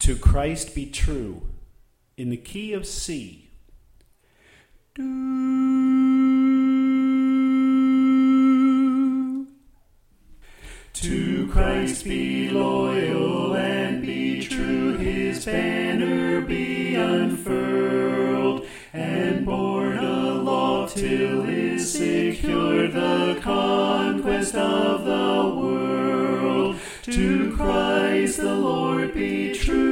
To Christ be true, in the key of C. Do. To Christ be loyal and be true, his banner be unfurled, and borne aloft till is secured the conquest of the world. To Christ the Lord be true,